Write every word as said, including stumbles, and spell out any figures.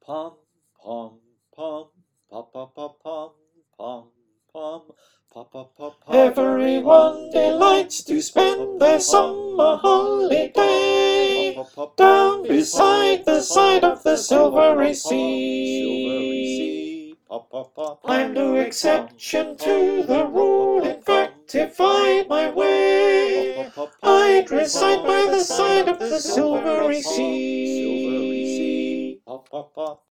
Pom, pom, pom, pom, pom, pom, pom, pom, pom, pom, pom, pom, pom. Everyone delights to spend their summer holiday down beside the side of the silvery sea. I'm no exception to the rule. In fact, if I my way, I'd reside by the side of the silvery sea.